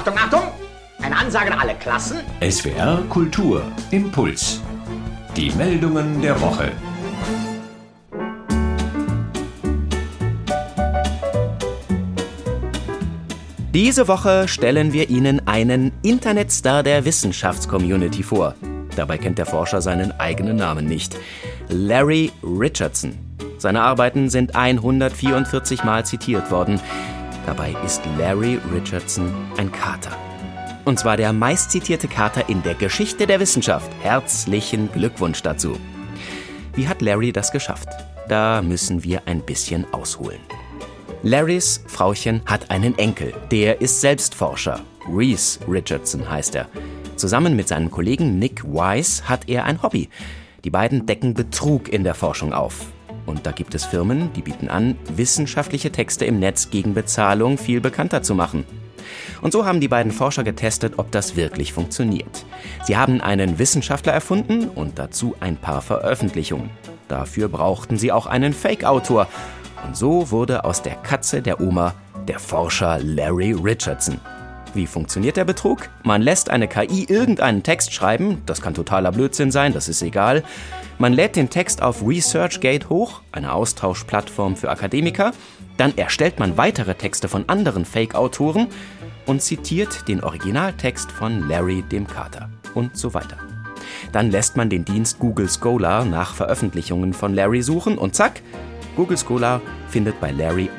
Achtung, Achtung! Eine Ansage an alle Klassen. SWR Kultur Impuls. Die Meldungen der Woche. Diese Woche stellen wir Ihnen einen Internetstar der Wissenschaftscommunity vor. Dabei kennt der Forscher seinen eigenen Namen nicht. Larry Richardson. Seine Arbeiten sind 144 Mal zitiert worden. Dabei ist Larry Richardson ein Kater. Und zwar der meistzitierte Kater in der Geschichte der Wissenschaft. Herzlichen Glückwunsch dazu. Wie hat Larry das geschafft? Da müssen wir ein bisschen ausholen. Larrys Frauchen hat einen Enkel, der ist selbst Forscher. Reese Richardson heißt er. Zusammen mit seinem Kollegen Nick Wise hat er ein Hobby. Die beiden decken Betrug in der Forschung auf. Und da gibt es Firmen, die bieten an, wissenschaftliche Texte im Netz gegen Bezahlung viel bekannter zu machen. Und so haben die beiden Forscher getestet, ob das wirklich funktioniert. Sie haben einen Wissenschaftler erfunden und dazu ein paar Veröffentlichungen. Dafür brauchten sie auch einen Fake-Autor. Und so wurde aus der Katze der Oma der Forscher Larry Richardson. Wie funktioniert der Betrug? Man lässt eine KI irgendeinen Text schreiben, das kann totaler Blödsinn sein, das ist egal. Man lädt den Text auf ResearchGate hoch, eine Austauschplattform für Akademiker. Dann erstellt man weitere Texte von anderen Fake-Autoren und zitiert den Originaltext von Larry dem Kater und so weiter. Dann lässt man den Dienst Google Scholar nach Veröffentlichungen von Larry suchen und zack, Google Scholar findet bei Larry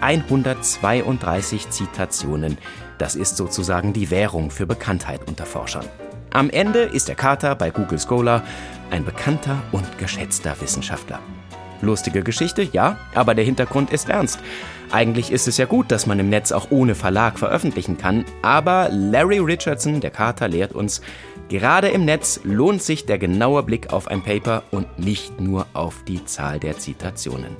132 Zitationen. Das ist sozusagen die Währung für Bekanntheit unter Forschern. Am Ende ist der Kater bei Google Scholar ein bekannter und geschätzter Wissenschaftler. Lustige Geschichte, ja, aber der Hintergrund ist ernst. Eigentlich ist es ja gut, dass man im Netz auch ohne Verlag veröffentlichen kann, aber Larry Richardson, der Kater, lehrt uns, gerade im Netz lohnt sich der genaue Blick auf ein Paper und nicht nur auf die Zahl der Zitationen.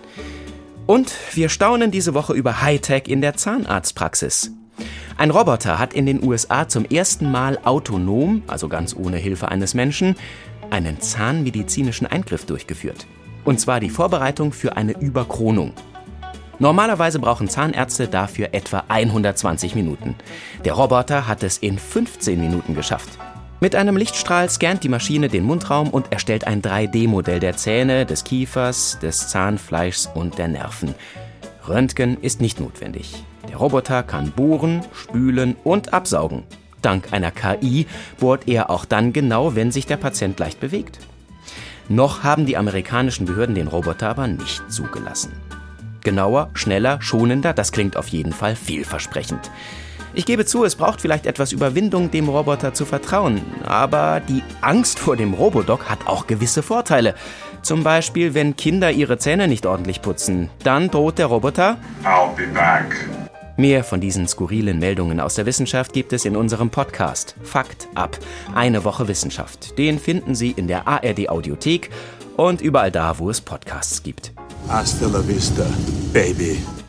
Und wir staunen diese Woche über Hightech in der Zahnarztpraxis. Ein Roboter hat in den USA zum ersten Mal autonom, also ganz ohne Hilfe eines Menschen, einen zahnmedizinischen Eingriff durchgeführt. Und zwar die Vorbereitung für eine Überkronung. Normalerweise brauchen Zahnärzte dafür etwa 120 Minuten. Der Roboter hat es in 15 Minuten geschafft. Mit einem Lichtstrahl scannt die Maschine den Mundraum und erstellt ein 3D-Modell der Zähne, des Kiefers, des Zahnfleischs und der Nerven. Röntgen ist nicht notwendig. Der Roboter kann bohren, spülen und absaugen. Dank einer KI bohrt er auch dann genau, wenn sich der Patient leicht bewegt. Noch haben die amerikanischen Behörden den Roboter aber nicht zugelassen. Genauer, schneller, schonender, das klingt auf jeden Fall vielversprechend. Ich gebe zu, es braucht vielleicht etwas Überwindung, dem Roboter zu vertrauen. Aber die Angst vor dem Robodoc hat auch gewisse Vorteile. Zum Beispiel, wenn Kinder ihre Zähne nicht ordentlich putzen. Dann droht der Roboter: I'll be back. Mehr von diesen skurrilen Meldungen aus der Wissenschaft gibt es in unserem Podcast Fakt ab. Eine Woche Wissenschaft. Den finden Sie in der ARD-Audiothek und überall da, wo es Podcasts gibt. Hasta la vista, baby.